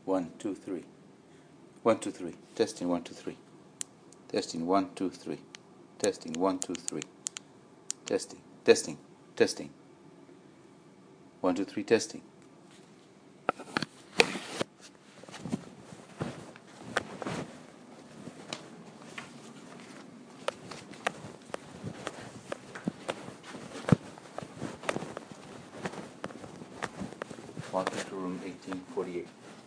1, 2, 3. 1, 2, 3. Testing 1, 2, 3. Testing 1, 2, 3. Testing 1, 2, 3. Testing. Testing. Testing. 1, 2, 3. Testing. Welcome to room 1848.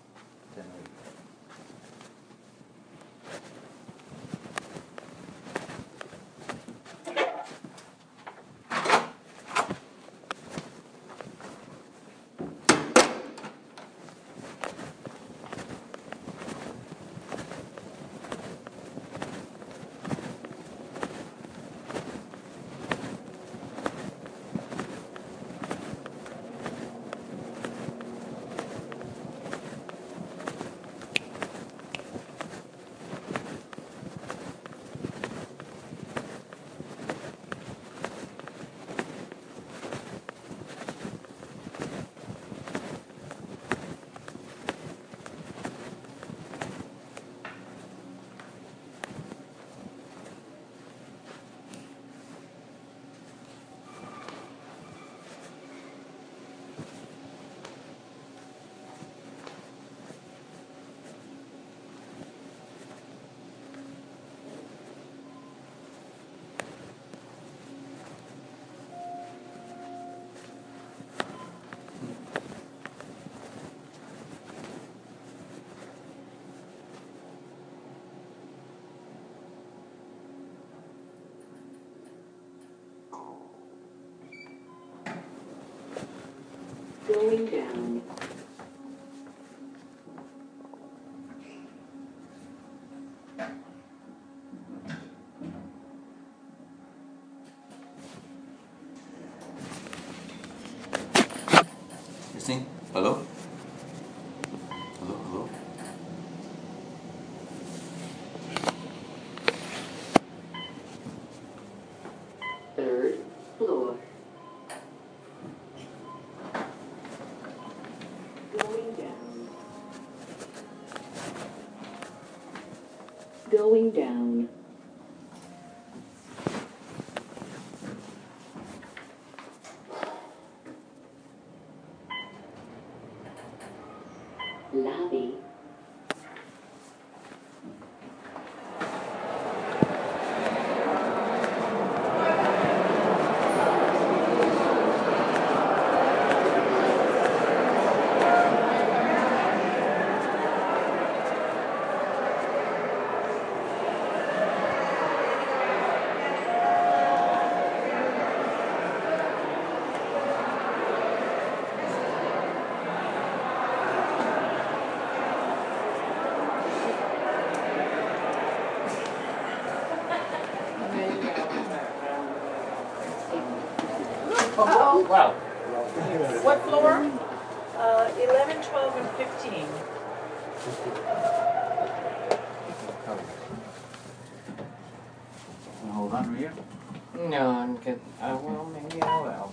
Going down. Testing. Hello? Hello, hello? Third floor. Going down. Going down. Lobby. Uh-oh. Wow. What floor? 11, 12, and 15. Hold on, Rhea. No, I'm good. Well, maybe I will.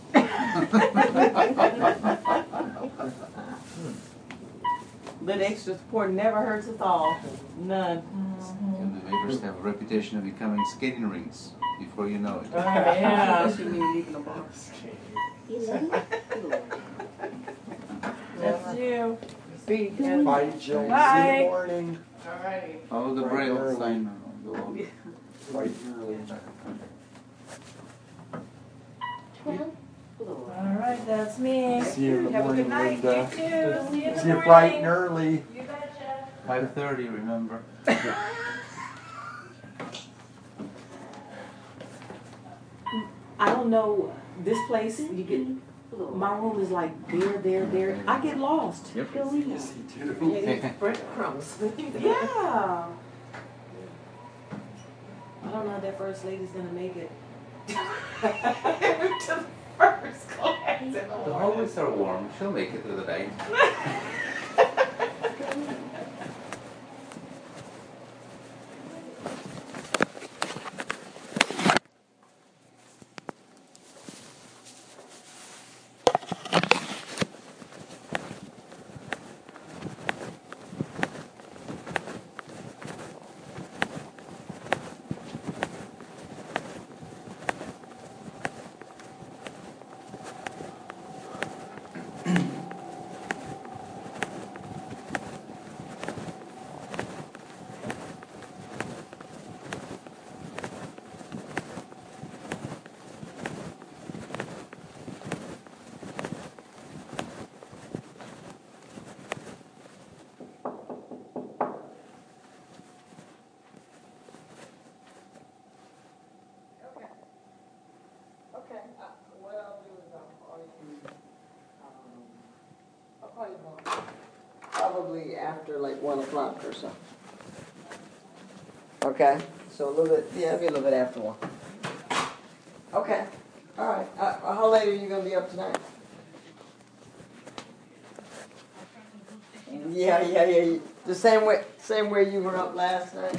Little extra support never hurts us all. None. And the neighbors have a reputation of becoming skating rinks before you know it. Yeah. Shouldn't even leave in the box. 11th floor. That's you. See, Bye, Jill. See you in Bye. the morning. Alrighty. Follow the Right braille early. sign on the wall. Right early. 12th floor. Alright, that's me. See you in the Have a morning, good night. Linda. You too. See you in the See you morning. bright and early. You betcha. 5:30, remember. I don't know. This place, you get. 15th floor. My room is like there. I get lost. Yep. Going Yes, up. you do. breadcrumbs. Yeah. I don't know if that first lady's gonna make it to the first class. in the The morning. hallways are warm. She'll make it through the night. probably after like 1 o'clock or so. Okay, so a little bit, yeah, maybe a little bit after 1. Okay, all right. How late are you gonna be up tonight? Yeah. The same way you were up last night.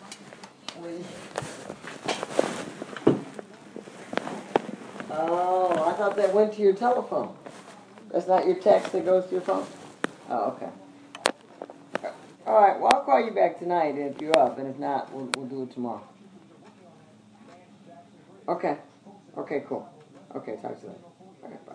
Oh, I thought that went to your telephone. That's not your text that goes to your phone? Oh, okay. All right, well, I'll call you back tonight if you're up, and if not, we'll do it tomorrow. Okay. Okay, cool. Okay, talk to you later. Okay, bye.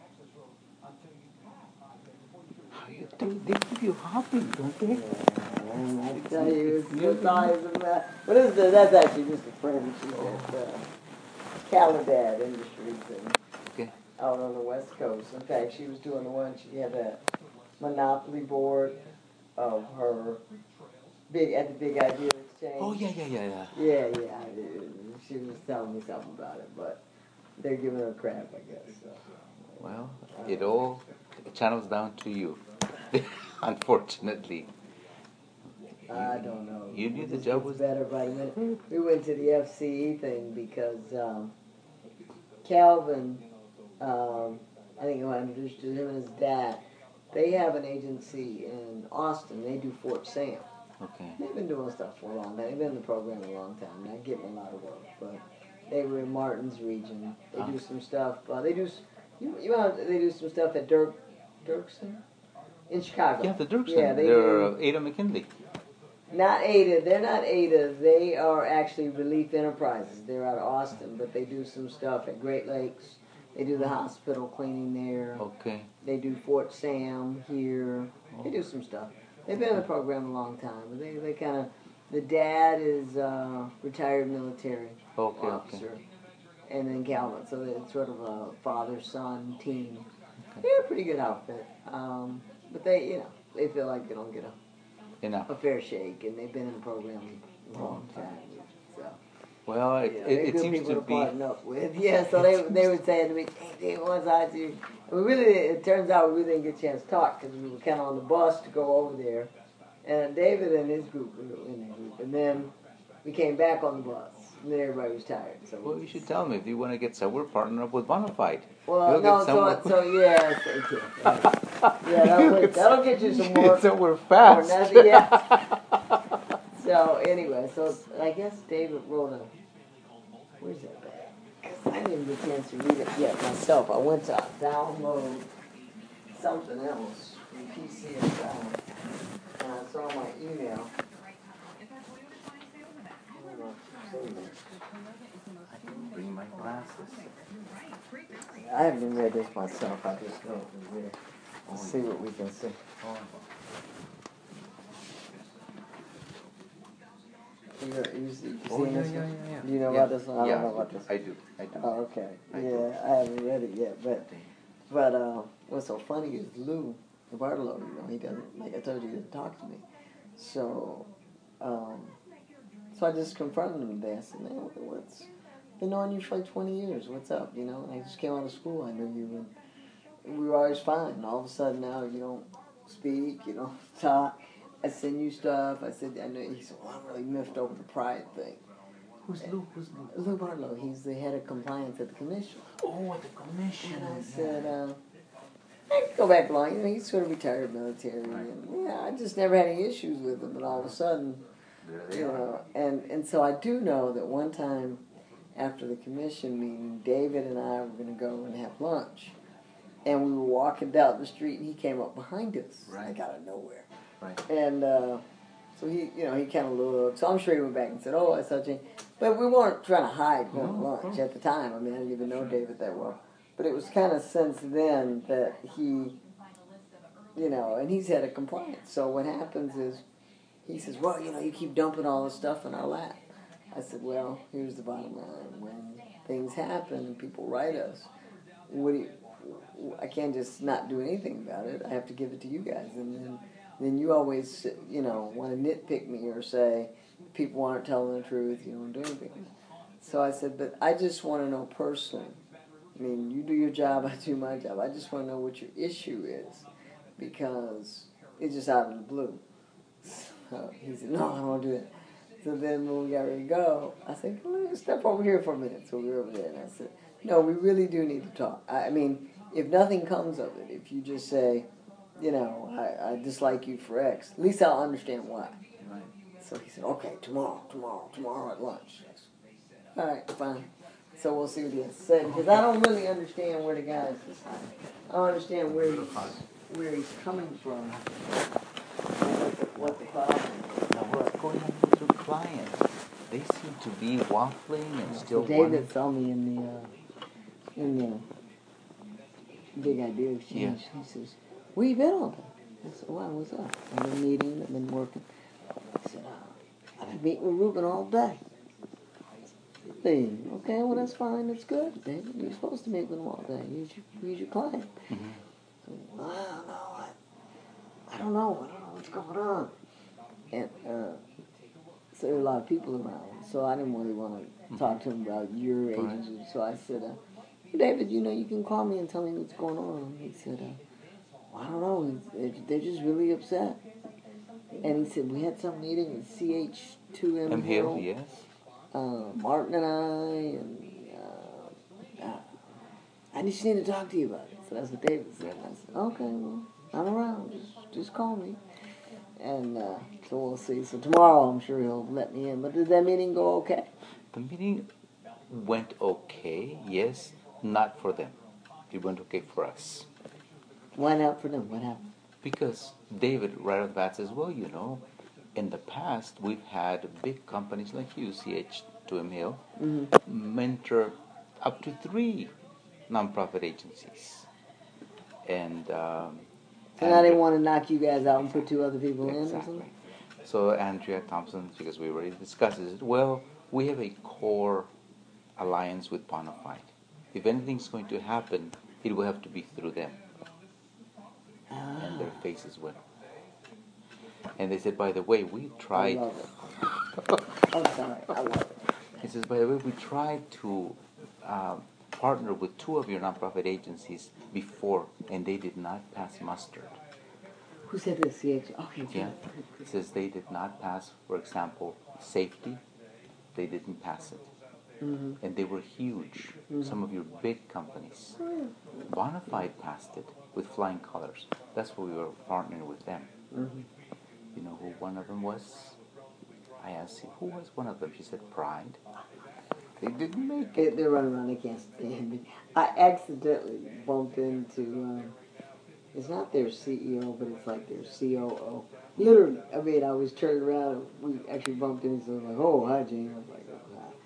They keep you happy, don't they? Yeah, I tell you, it's good eyes of that. What is that? That's actually just a friend. She's at Caladad Industries Okay. out on the West Coast. In fact, she was doing the one, she had a monopoly board of her at the Big Idea Exchange. Oh, yeah. Yeah. She was telling me something about it, but they're giving her crap, I guess. So. Well, it all channels down to you, unfortunately. I don't know. You knew the It job gets was... better by the minute. We went to the FCE thing because Calvin, I think I introduced to him and his dad. They have an agency in Austin. They do Fort Sam. Okay. They've been doing stuff for a long time. They've been in the program a long time. Not getting a lot of work, but they were in Martin's region. They do some stuff. They do some stuff at Dirksen in Chicago. Yeah, the Dirksen. Yeah, They're Ada McKinley. Not Ada. They're not Ada. They are actually Relief Enterprises. They're out of Austin, but they do some stuff at Great Lakes. They do the hospital cleaning there. Okay. They do Fort Sam here. They do some stuff. They've been in the program a long time, but they kind of. The dad is retired military officer, and then Calvin. So it's sort of a father-son team. They're a pretty good outfit, but they feel like they don't get a fair shake, and they've been in the program a long time. So. Well, it seems to be. Up with. Yeah, so they were saying to me, "Hey, Dave, what's I do?" And it turns out we really didn't get a chance to talk because we were kind of on the bus to go over there, and David and his group were in that group, and then we came back on the bus, and then everybody was tired. So Well, you should tell me if you want to get sober, partner up with Bonafide. Well, that'll get you some more. So we're fast. So anyway, I guess David wrote where's that back? Because I didn't get a chance to read it yet myself. I went to download something else from PC and I saw my email. I didn't bring my glasses. I haven't even read this myself. I just know it was there. Let's see what we can see. You seen this one? Do you know about this one? I don't know about this. I do. Oh, okay. I haven't read it yet, but what's so funny is Lou Bartolo, he doesn't, like I told you, he doesn't talk to me. So I just confronted him today. I said, man, what's been knowing you for like 20 years. What's up? And I just came out of school. I knew you, and we were always fine. And all of a sudden now you don't speak, you don't talk. I send you stuff. I said, I know. He said, well, I'm really miffed over the pride thing. Who's Lou? Lou Bartolo. He's the head of compliance at the commission. Oh, at the commission. And I said, I can go back long. He's sort of retired military. And, I just never had any issues with him. But all of a sudden, and so I do know that one time after the commission meeting, David and I were going to go and have lunch. And we were walking down the street, and he came up behind us, like out of nowhere. Right. And so he kind of looked. So I'm sure he went back and said, "Oh, that's such a." But we weren't trying to hide going to lunch at the time. I mean, I didn't even know David that well. But it was kind of since then that he, and he's head of compliance. So what happens is, he says, "Well, you keep dumping all this stuff in our lap." I said, "Well, here's the bottom line. When things happen and people write us, I can't just not do anything about it. I have to give it to you guys. And then you always, want to nitpick me or say people aren't telling the truth. You don't do anything." So I said, "But I just want to know personally. I mean, you do your job, I do my job. I just want to know what your issue is, because It's just out of the blue. So he said, no, I don't want to do that. So then when we got ready to go, I said, come on, step over here for a minute. So we were over there, and I said, no, we really do need to talk. I mean, if nothing comes of it, if you just say, you know, I dislike you for X, at least I'll understand why. Right. So he said, okay, tomorrow at lunch. All right, fine. So we'll see what he has to say, because I don't really understand where the guy is. I don't understand where he's coming from, what the problem is. Now what's going on with your clients? They seem to be waffling and still So David wanting. saw me in the big idea exchange. Yeah. He says, where you been all day? I said, well, what's up? I've been meeting, I've been working. He said, I've been meeting with Ruben all day. Really? Okay, well, that's fine, that's good, David. You're supposed to meet with him all day. He's your client. Mm-hmm. So, I don't know what's going on. And so there were a lot of people around, so I didn't really want to talk to him about your agency. So I said, hey, David, you know, you can call me and tell me what's going on. He said, well, I don't know, they're just really upset. And he said, we had some meeting at CH2M Hill, yes. Martin and I just need to talk to you about it. So that's what David said. I said, okay, well, I'm around. Just call me. And so we'll see. So tomorrow I'm sure he'll let me in. But did that meeting go okay? The meeting went okay, yes, not for them. It went okay for us. Why not for them? What happened? Because David right off the bat says, well, you know, in the past we've had big companies like you, CH2M Hill, mentor up to 3 nonprofit agencies. And So now they want to knock you guys out and put 2 other people in or exactly. something? So Andrea Thompson, because we already discussed it, well, we have a core alliance with Bonafide. If anything's going to happen, it will have to be through them. And their faces went. And they said, by the way, we I tried. love it. I'm sorry. I love it. He says, by the way, we tried to partner with 2 of your nonprofit agencies before, and they did not pass muster. Who said this? CH? Okay, good. Yeah. He says they did not pass, for example, safety. They didn't pass it. Mm-hmm. And they were huge. Some of your big companies. Bonafide passed it with flying colors. That's why we were partnering with them. Mm-hmm. You know who one of them was? I asked her, who was one of them? She said Pride. They didn't make it. They're running around. They can't stand me. I accidentally bumped into. It's not their CEO, but it's like their COO. Literally, I mean, I was turning around. And we actually bumped into. So I was like, "Oh, hi, Jane." I was like, "Oh, hi."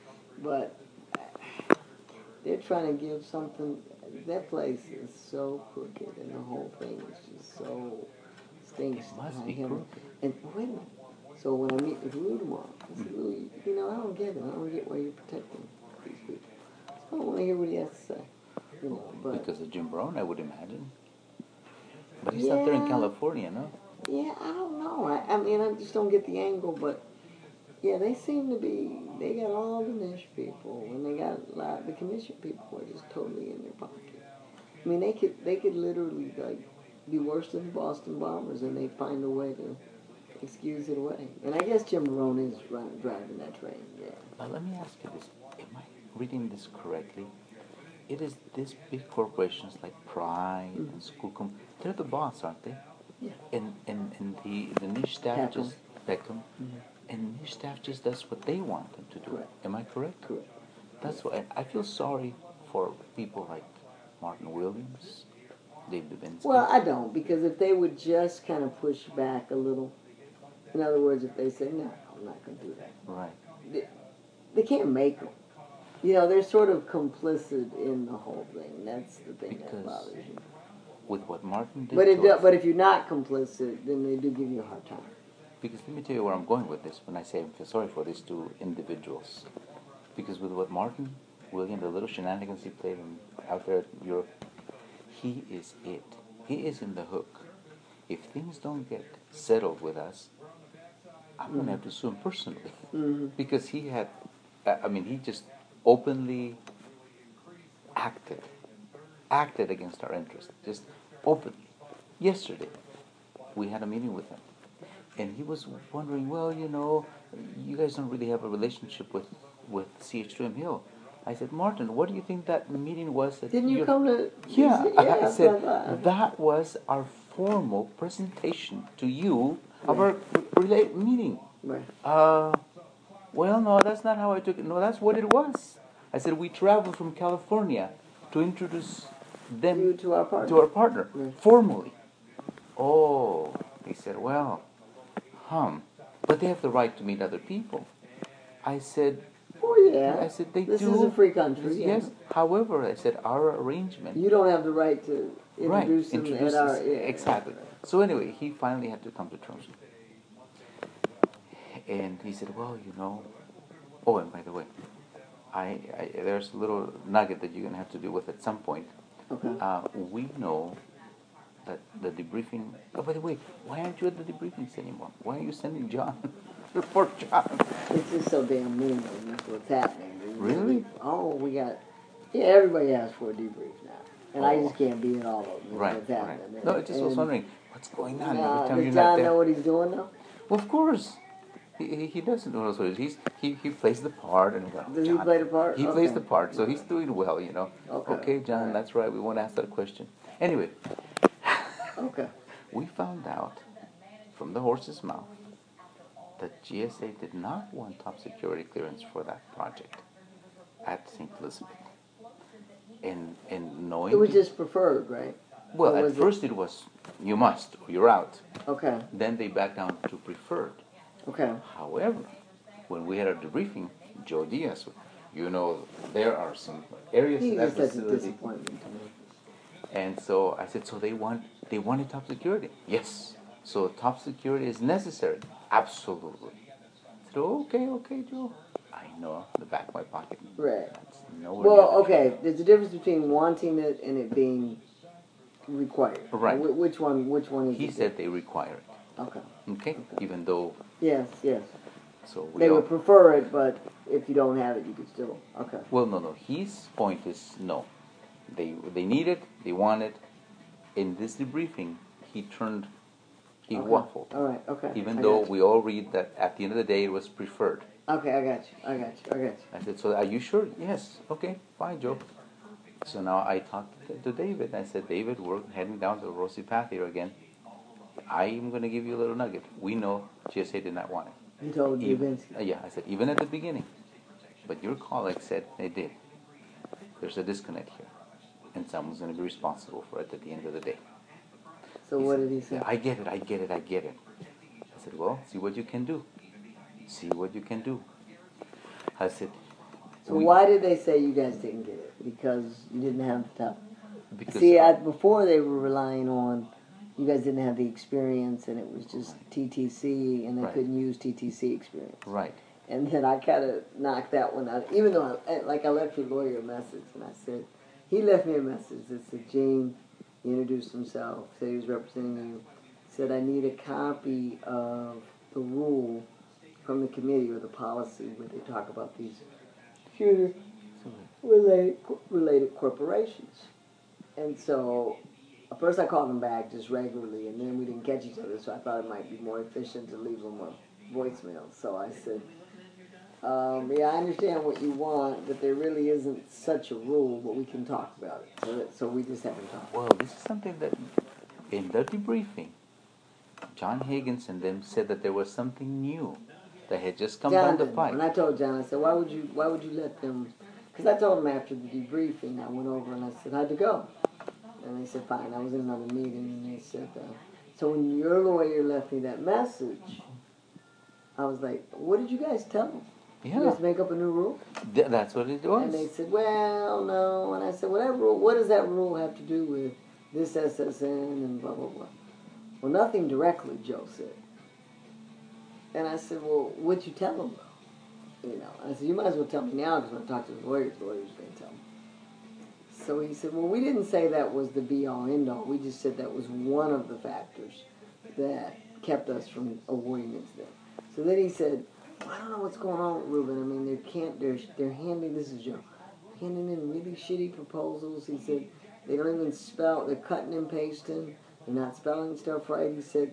But they're trying to give something. That place is so crooked, and the whole thing is just so stinks. It must I be hear it. crooked. And wait a minute. So when I meet with Lou tomorrow, I said, Lou, you know, I don't get it. I don't get why you're protecting these people. So I want to hear what he has to say. You know, but Because of Jim Brown, I would imagine. But he's not there in Yeah. California, no? yeah, I don't know. I mean, I just don't get the angle. But yeah, they seem to be. They got all the niche people, and they got a lot. The commission people are just totally in their pocket. I mean, they could literally like be worse than the Boston Bombers, and they find a way to excuse it away. And I guess Jim Marone is driving that train. Yeah. Now let me ask you this. Am I reading this correctly? It is these big corporations like Pride and Skookum, they're the boss, aren't they? Yeah. And the niche staff Peckham. just Peckham. And niche staff just does what they want them to do. Correct. Am I correct? Correct. That's why I feel sorry for people like Martin Williams, Dave Dubinsky. Well, I don't, because if they would just kind of push back a little, in other words, if they say, no, I'm not going to do that, Right. they can't make them. You know, they're sort of complicit in the whole thing. That's the thing Because that bothers you. With what Martin did But to us, but if you're not complicit, then they do give you a hard time. because let me tell you where I'm going with this when I say I feel sorry for these 2 individuals. Because with what Martin William, the little shenanigans he played out there in Europe, he is it. He is in the hook. If things don't get settled with us, I'm going to have to sue him personally. Mm-hmm. Because he had, he just openly acted against our interests. Just openly. Yesterday, we had a meeting with him. And he was wondering, well, you guys don't really have a relationship with CH2M Hill. I said, Martin, what do you think that meeting was? Didn't you come to? Yeah, I that's said, what I thought. that was our formal presentation to you of our meeting. Right. Well, no, that's not how I took it. No, that's what it was. I said, we traveled from California to introduce them You to our partner. to our partner, Right. formally. Oh, he said, well, but they have the right to meet other people. I said, Oh yeah. I said, they this do. is a free country. Yes. Yeah. However, I said, our arrangement. You don't have the right to Right. introduce them Introduce at our. us. Exactly. So anyway, he finally had to come to terms. And he said, well, oh, and by the way, there's a little nugget that you're going to have to deal with at some point. Okay. We know that the debriefing... Oh, by the way, why aren't you at the debriefings anymore? Why are you sending John? Report John. It's just so damn mean. That's what's happening. Really? Oh, we got. Yeah, everybody asks for a debrief now, and I Oh. just can't be in all of them. Right, What's right. happening. No, I just was And, wondering, what's going on? Every time does you're not John there. know what he's doing now? Well, of course. He doesn't know what it is. He plays the part. And Does he John, play the part? He plays Okay. the part, so he's doing well, Okay. John, Alright. that's right. We won't ask that question. Anyway, Okay. we found out from the horse's mouth that GSA did not want top security clearance for that project at St. Elizabeth. And knowing... It was just preferred, right? Well, or at was first it was, you must, or you're out. Okay. Then they backed down to preferred. Okay. However, when we had our debriefing, Joe Diaz, there are some areas He's in that just such a facility. disappointment to me. And so I said, so they wanted top security? Yes. So top security is necessary? Absolutely. I said, okay, Joe. I know the back of my pocket. Right. That's nowhere near Well, the okay. There's a difference between wanting it and it being required. Right. Which one is He it? said they require it. Okay. Okay? Even though, Yes. so we They all... would prefer it, but if you don't have it, you could still. Okay. Well, no. His point is no. They need it. They want it. In this debriefing, he Okay. waffled. All right. Okay. Even I though got you. we all read that at the end of the day it was preferred. Okay, I got you. I said, so are you sure? Yes. Okay, fine, Joe. So now I talked to David. I said, David, we're heading down the rosy path here again. I'm going to give you a little nugget. We know GSA did not want it. You told Even, Dubinsky. yeah, I said, even at the beginning. But your colleague said they did. There's a disconnect here. And someone's going to be responsible for it at the end of the day. So what did he say? Yeah, I get it. I said, well, see what you can do. I said, So why did they say you guys didn't get it? Because you didn't have the top. because See, before they were relying on, you guys didn't have the experience, and it was just TTC, and they Right. couldn't use TTC experience. right. And then I kind of knocked that one out, even though I left your lawyer a message, and I said, he left me a message that said, Gene, he introduced himself, said he was representing you, said I need a copy of the rule from the committee or the policy where they talk about these computer related corporations. And so at first I called him back just regularly, and then we didn't catch each other, so I thought it might be more efficient to leave him a voicemail. So I said, yeah, I understand what you want, but there really isn't such a rule, but we can talk about it. So we just haven't talked. Well, this is something that in the debriefing, John Higgins and them said that there was something new that had just come down the pipe. When I told John, I said, why would you let them? Because I told him after the debriefing, I went over and I said, how'd it go? And they said, fine. I was in another meeting, and they said, so when your lawyer left me that message, I was like, what did you guys tell them? Yeah. You guys make up a new rule? That's what it was. And they said, well, no. And I said, well, that rule, what does that rule have to do with this SSN and blah, blah, blah? Well, nothing directly, Joe said. And I said, well, what'd you tell them, though? I said, you might as well tell me now, because when I talk to the lawyer's going to tell me. So he said, well, we didn't say that was the be-all, end-all. We just said that was one of the factors that kept us from awarding it to them. So then he said, I don't know what's going on with Ruben. I mean, they're handing, this is Joe, handing in really shitty proposals. He said, they don't even spell, they're cutting and pasting, they're not spelling stuff right. He said,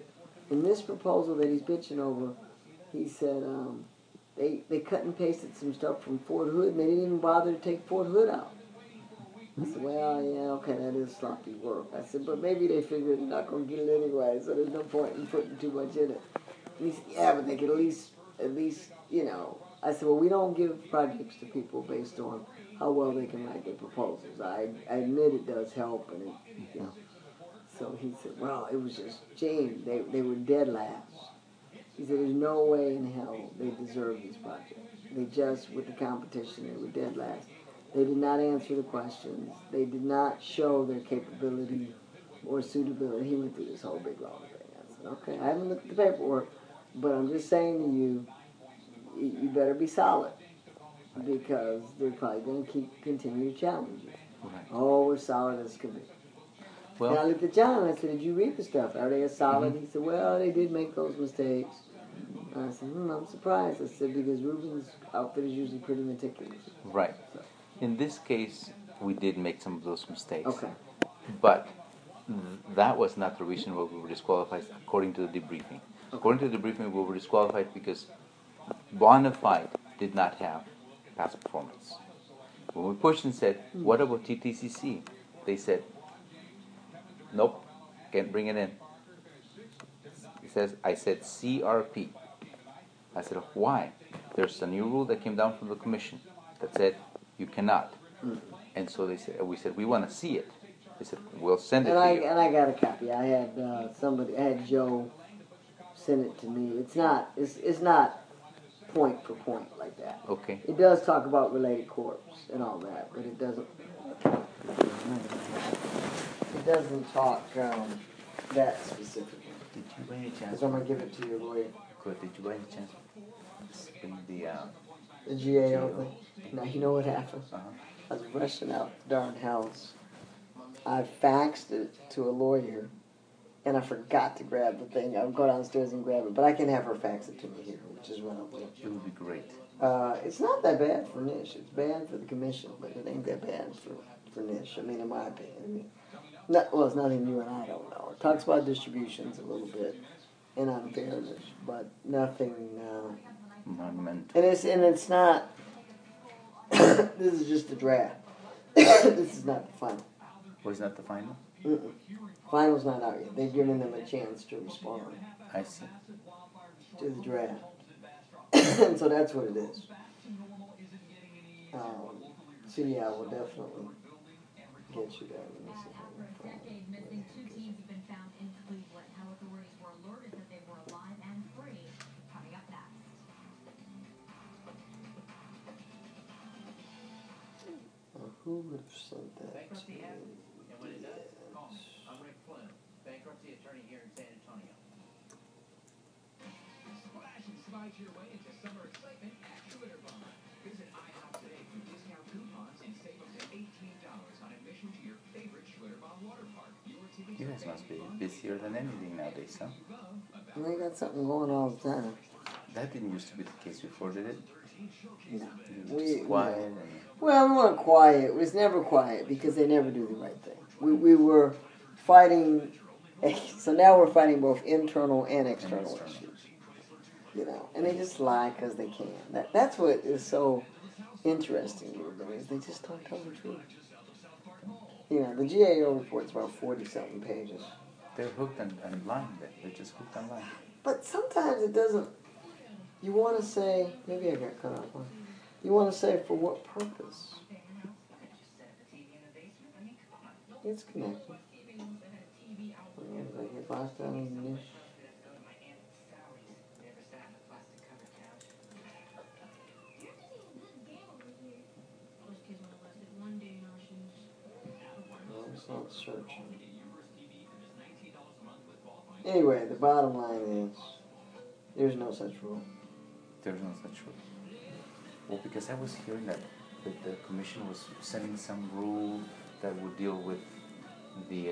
in this proposal that he's bitching over, he said they cut and pasted some stuff from Fort Hood, and they didn't even bother to take Fort Hood out. I said, well, yeah, okay, that is sloppy work. I said, but maybe they figured they're not going to get it anyway, so there's no point in putting too much in it. And he said, yeah, but they could at least, you know. I said, well, we don't give projects to people based on how well they can write their proposals. I admit it does help, and you know. So he said, well, it was just James. They were dead last. He said, there's no way in hell they deserve this project. They just, with the competition, they were dead last. They did not answer the questions. They did not show their capability or suitability. He went through this whole big long thing. I said, okay, I haven't looked at the paperwork, but I'm just saying to you, you better be solid, because they're probably going to continue to challenge you. Right. Oh, we're solid as can be. Well, And I looked at John and I said, did you read the stuff? Are they as solid? He said, well, they did make those mistakes. And I said, I'm surprised. I said, because Ruben's outfit is usually pretty meticulous. right. In this case, we did make some of those mistakes. Okay. But that was not the reason why we were disqualified according to the debriefing. According to the debriefing, we were disqualified because Bonafide did not have past performance. When we pushed and said, what about TTCC? They said, nope, can't bring it in. I said CRP. I said, why? There's a new rule that came down from the commission that said you cannot. And so we said, we want to see it. They said, we'll send it to you. And I got a copy. I had I had Joe send it to me. It's not point for point like that. Okay. It does talk about related corps and all that, but it doesn't talk that specifically. Did you by any chance? So I'm going to give it to your lawyer. Good. Did you by any chance bring the The GAO thing. Now, you know what happened? uh-huh. I was rushing out the darn house. I faxed it to a lawyer, and I forgot to grab the thing. I'll go downstairs and grab it, but I can have her fax it to me here, which is what I'll do. It would be great. It's not that bad for Nish. It's bad for the commission, but it ain't that bad for Nish. I mean, in my opinion. It's nothing you and I don't know. It talks about distributions a little bit and unfairness, but nothing. Monumental. And it's not. This is just a draft. This is not the final. Was not the final? Mm-mm. Final's not out yet. They've given them a chance to respond I see. to the draft. And so that's what it is. So yeah, we'll definitely get you there. Let me see if I can find it. Missing 2 teams have been found in Cleveland. How authorities were alerted that they were alive and free. Coming up next. Who would have sent that to me? And when it does, call me. I'm Rick Flynn, bankruptcy attorney here in San Antonio. Splash and slide your way into summer excitement at Schlitterbahn. Visit IHOP today for discount coupons and save up to $18 on admission to your favorite Schlitterbahn water park. Your tickets You guys must be busier than anything nowadays, huh? And they got something going all the time. That didn't used to be the case before, did it? No. It was just quiet and... Well, we weren't quiet. It was never quiet because they never do the right thing. We were fighting. So now we're fighting both internal and external issues. You know, and they just lie because they can. That's what is so interesting with them, is they just don't tell the truth. You know, the GAO report's about 40-something pages. They're hooked on line. They're just hooked on line. But sometimes it doesn't. You want to say, maybe I got cut off one. You want to say, for what purpose? It's connected. I get lost down in the niche. No, it's not searching. Anyway, the bottom line is, there's no such rule. There's no such rule. Well, because I was hearing that the commission was setting some rule that would deal with the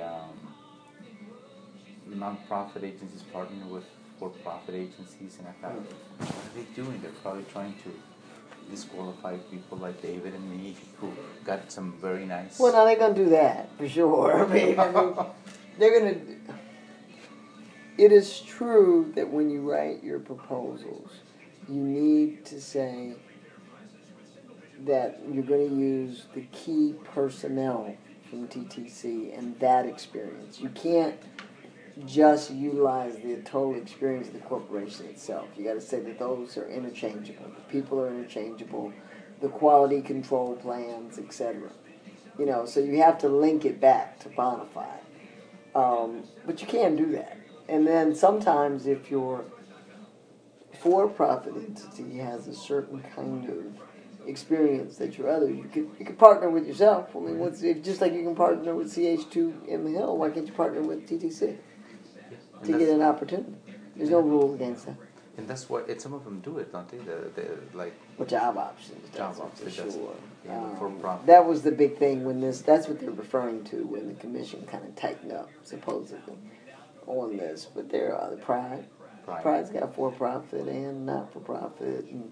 non-profit agencies partnering with for-profit agencies, and I thought, what are they doing? They're probably trying to disqualify people like David and me, who got some very nice... Well, now they're going to do that, for sure. I mean, they're going to... it is true that when you write your proposals, you need to say that you're going to use the key personnel from TTC and that experience. You can't just utilize the total experience of the corporation itself. You got to say that those are interchangeable. The people are interchangeable. The quality control plans, etc. You know, so you have to link it back to Bonafide. But you can't do that. And then sometimes if your for-profit entity has a certain kind of experience that your other, you could partner with yourself. I mean, just like you can partner with CH2 in the Hill, why can't you partner with TTC to get an opportunity? There's no rule against that. And that's what some of them do it, don't they? They're like Well, job options. job options, for that's- sure. yeah, for profit. That was the big thing when that's what they're referring to when the commission kind of tightened up, supposedly, on this. But there are the Pride. Pride's got for-profit and not-for-profit. And,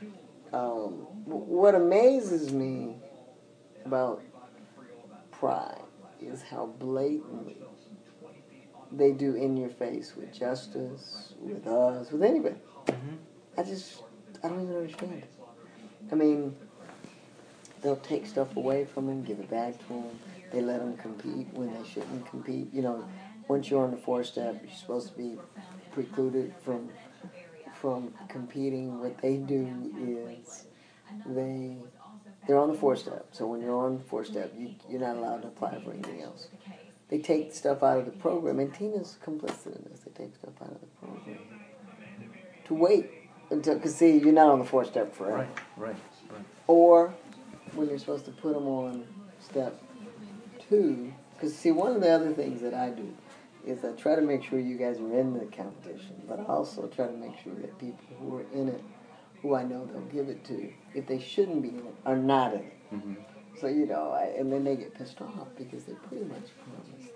what amazes me about Pride is how blatantly they do in your face with Justice, with us, with anybody. I don't even understand it. I mean, they'll take stuff away from them, give it back to them. They let them compete when they shouldn't compete. You know, once you're on the 4-step, you're supposed to be precluded from competing. What they do is they're on the 4-step. So when you're on the 4-step, you're not allowed to apply for anything else. They take stuff out of the program, and Tina's complicit in this. They take stuff out of the program to wait until, because see, you're not on the 4-step forever. Right. Or when you're supposed to put them on step 2, because see, one of the other things that I do is I try to make sure you guys are in the competition, but I also try to make sure that people who are in it, who I know they'll give it to, if they shouldn't be in it, are not in it. Mm-hmm. So, you know, and then they get pissed off because they pretty much promised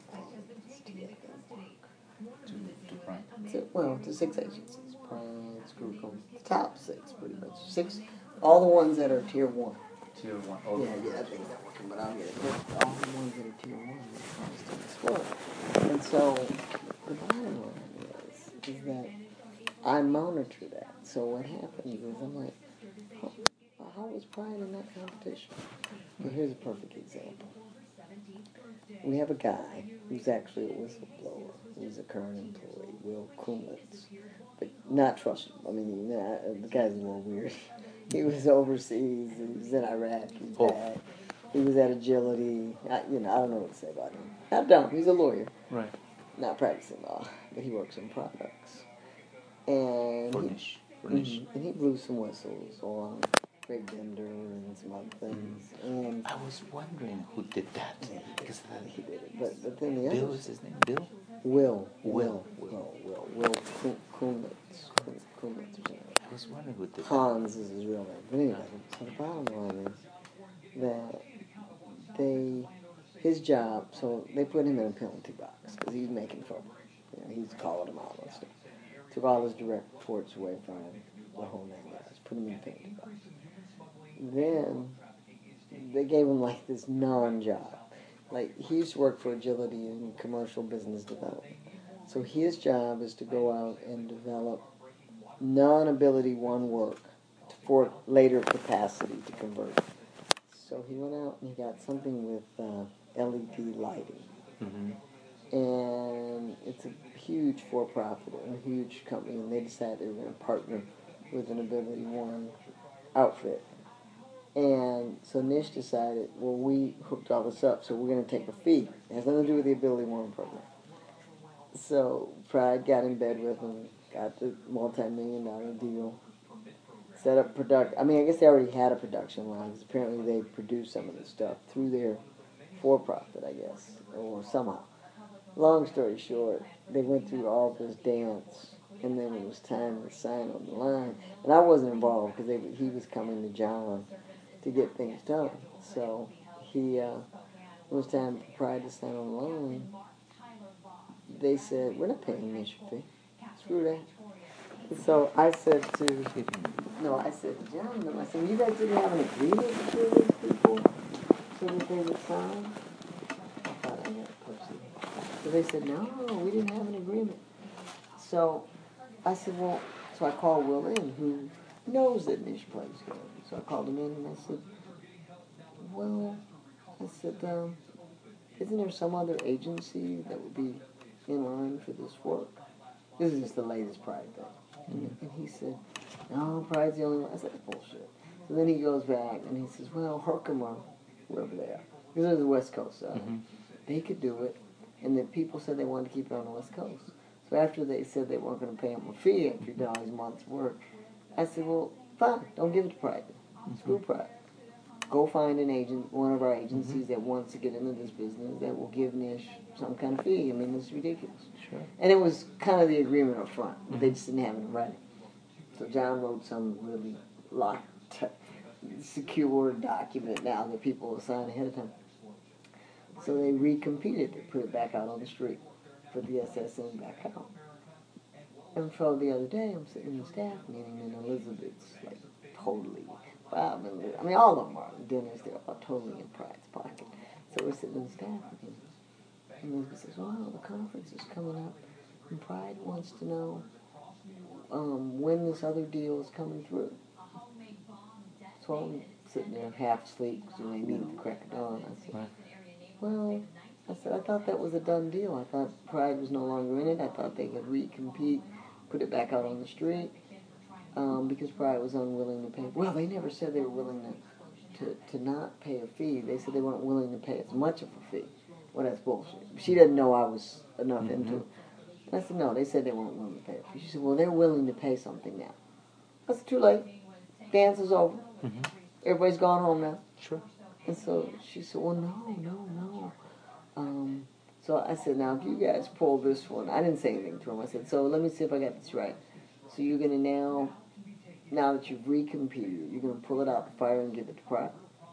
to 6 agencies. Prime, Screwcom, the top 6 pretty much. 6, all the ones that are tier 1. Tier 1. Yeah, I think they're working, but I'll get it. But all the ones that are tier 1, they promised to score. And so, the bottom line is that I monitor that. So what happens is I'm like, how was Pride in that competition? Well, here's a perfect example. We have a guy who's actually a whistleblower, who's a current employee, Will Kumlitz, but not trustable. I mean, the guy's a little weird. He was overseas. He was in Iraq. He's back. He was at Agility. I don't know what to say about him. I don't. He's a lawyer. Right. Not practicing law, but he works in products. And he blew some whistles on Greg Bender and some other things. And I was wondering who did that. Because he did it. But then the Bill others. is his name? Bill? Will Kumlitz. I was wondering who did Hans is his real name. But anyway, so the bottom line is that his job, so they put him in a penalty box because he's making fun. He's calling them out and stuff. Took all his direct reports away from him, the whole name guys, put him in a penalty box. Then they gave him like this non-job. Like he used to work for Agility in commercial business development. So his job is to go out and develop non-ability one work for later capacity to convert. So he went out and he got something with LED lighting. Mm-hmm. And it's a huge for-profit, a huge company, and they decided they were going to partner with an Ability One outfit. And so Nish decided, well, we hooked all this up, so we're going to take a fee. It has nothing to do with the Ability One program. So Pride got in bed with them, got the multi-million-dollar deal, set up production. I mean, I guess they already had a production line, because apparently they produced some of this stuff through their for-profit, I guess, or somehow. Long story short, they went through all this dance, and then it was time to sign on the line. And I wasn't involved, because he was coming to John to get things done. So it was time for Pride to sign on the line. They said, we're not paying an initial fee. Screw that. So I said to John, I said, you guys didn't have an agreement between these people so that they would sign? I thought I had a person. So they said, no, we didn't have an agreement. So I said, well, so I called Will in, who knows that Nish plays good. So I called him in and I said, well, isn't there some other agency that would be in line for this work? This is just the latest Pride thing. And he said, no, Pride's the only one. I said, that's bullshit. So then he goes back and he says, well, Herkimer, wherever they are, because they're the West Coast side, they could do it. And the people said they wanted to keep it on the West Coast. So after they said they weren't going to pay him a fee after he'd done all these months' work, I said, well, fine, don't give it to Pride. Screw Pride. Go find an agent, one of our agencies that wants to get into this business that will give Nish some kind of fee. I mean, it's ridiculous. Sure. And it was kind of the agreement up front, but they just didn't have it in writing. So John wrote some really locked, secure document now that people will sign ahead of time. So they recompeted. They put it back out on the street for the SSN back out. And so the other day, I'm sitting in the staff meeting, and Elizabeth's like totally, Bob, and I mean, all of them are dinners. They're all totally in Pride's pocket. So we're sitting in the staff meeting, and Elizabeth says, "Well, the conference is coming up, and Pride wants to know when this other deal is coming through." So I'm sitting there half asleep because they meet at the crack of dawn. I said, well, I thought that was a done deal. I thought Pride was no longer in it. I thought they could recompete, put it back out on the street, because Pride was unwilling to pay. Well, they never said they were willing to not pay a fee. They said they weren't willing to pay as much of a fee. Well, that's bullshit. She didn't know I was enough into it. And I said, no, they said they weren't willing to pay a fee. She said, well, they're willing to pay something now. I said, too late. Dance is over. Everybody's gone home now. Sure. And so she said, well, no. So I said, now, if you guys pull this one, I didn't say anything to him. I said, so let me see if I got this right. So you're going to now that you've recompeted, you're going to pull it out the fire and give it to Pride?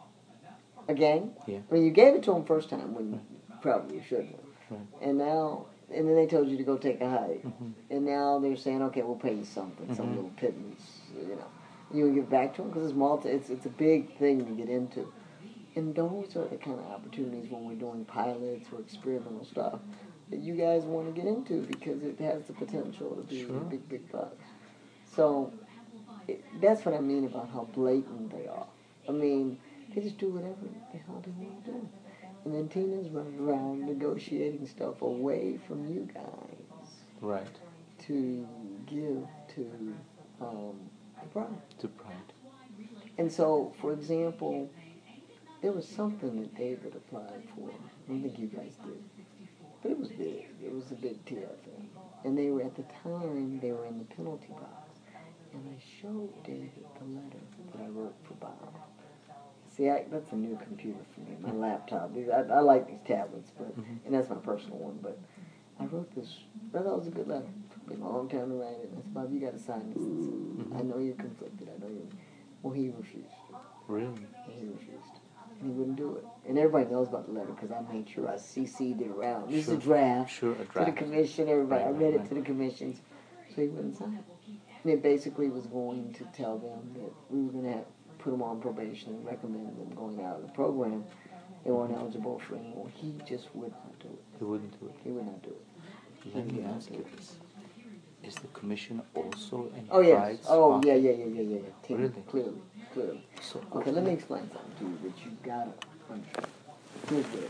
Again? Yeah. I mean, you gave it to him first time when you probably shouldn't have. Right. And then they told you to go take a hike. And now they're saying, okay, we'll pay you something, some little pittance, you know. You can give it back to them because it's a big thing to get into. And those are the kind of opportunities when we're doing pilots or experimental stuff that you guys want to get into because it has the potential to be big bucks. So that's what I mean about how blatant they are. I mean, they just do whatever the hell they want to do. And then Tina's running around negotiating stuff away from you guys. Right. To give to Pride. To Pride. And so, for example, there was something that David applied for. I don't think you guys did. But it was big. It was a big TFM. And they were, at the time, they were in the penalty box. And I showed David the letter that I wrote for Bob. See, that's a new computer for me, my laptop. I like these tablets, but and that's my personal one. But I wrote this. I thought it was a good letter. It took me a long time to write it. And I said, Bob, you got to sign this. I know you're conflicted. I know you're... Well, he refused. Really? He refused. And he wouldn't do it. And everybody knows about the letter because I made sure I CC'd it around. This is a draft. Sure, a To draft. the commission, everybody. I read it to the commissions. So he wouldn't sign it. And it basically was going to tell them that we were going to put them on probation and recommend them going out of the program. They weren't eligible for any more. He just would not do it. He wouldn't do it. He would not do it. Let me ask you this. Is the commission also in Oh, yes. Pride's Oh, pocket? yeah. Tim, Really? Clearly. So, Okay, let me explain something to you that you gotta understand. Here's what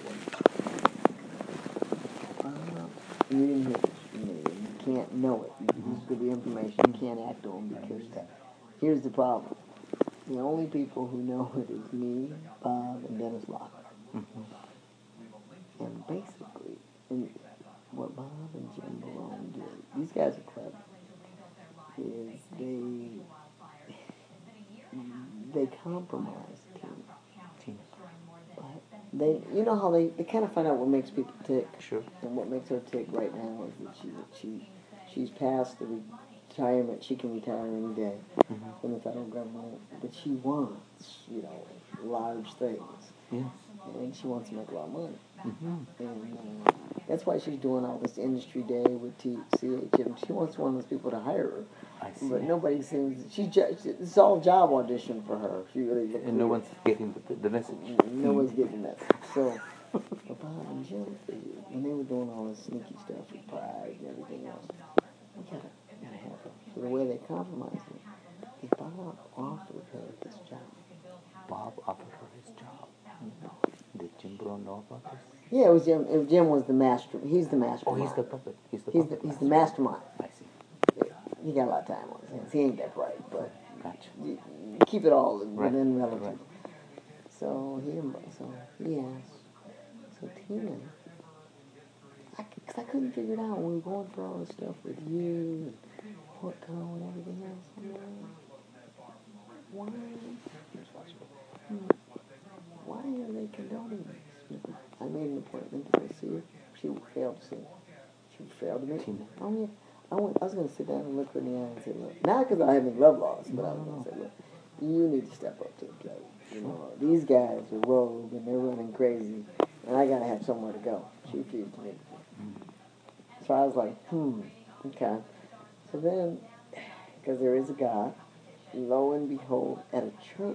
it was. You didn't hear this from me, and you can't know it. You just give the information, you can't act on because here's the problem. The only people who know it is me, Bob, and Dennis Locker. And basically, what Bob and Jim Malone did, these guys are clever, is they compromise Tina. But you know how they kind of find out what makes people tick. Sure. And what makes her tick right now is that she's past the retirement. She can retire any day from the federal government, but she wants, large things. Yeah. And she wants to make a lot of money. And that's why she's doing all this industry day with CHM. She wants one of those people to hire her. I see. But nobody seems... It's all job audition for her. She really... And no one's getting the message. No one's getting that. So, Bob and Jim, when they were doing all this sneaky stuff with Pride and everything else, we got the way they compromised it, Bob offered her this job. Bob offered her his job. Did Jim Brown know about this? Yeah, it was Jim. Jim was the master. He's the mastermind. Oh, he's the puppet. He's the He's the mastermind. I see. He got a lot of time on his hands. He ain't that bright, but Gotcha. you keep it all Right. within relative. Right. So he asked. So Tina, because I couldn't figure it out when we were going through all this stuff with you and Porto and everything else. I'm like, why? Why are they condoning this? I made an appointment to go see her. She failed to see her. She failed to meet me. Oh yeah. I was going to sit down and look her in the eye and say, look, not because I have any love loss, but I was going to say, look, you need to step up to the plate. You know, these guys are rogue and they're running crazy, and I got to have somewhere to go. She refused to meet me. So I was like, okay. So then, because there is a God, lo and behold, at a church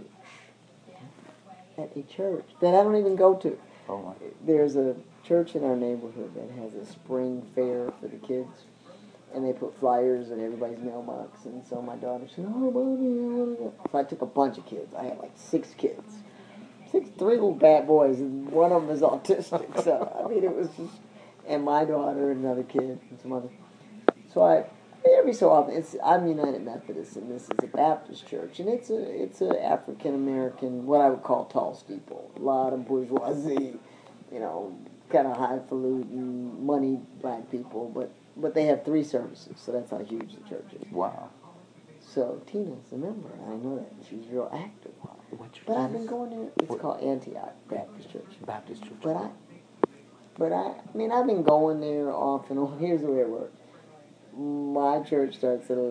that I don't even go to. Oh my. There's a church in our neighborhood that has a spring fair for the kids. And they put flyers in everybody's mailbox. And so my daughter said, oh, Mommy, I want to go. So I took a bunch of kids. I had like 6 kids. 3 little bad boys. And one of them is autistic. So, I mean, it was just... And my daughter and another kid and some other... So every so often, I'm United Methodist, and this is a Baptist church. And it's a African-American, what I would call tall steeple. A lot of bourgeoisie, you know, kind of highfalutin, money black people, but they have 3 services, so that's how huge the church is. Wow. So Tina's a member, and I know that. She's real active. What church But I've is been this? going there. It's called Antioch Baptist Church. Baptist church. But I mean, I've been going there off and on. Here's the way it works. My church starts at 11.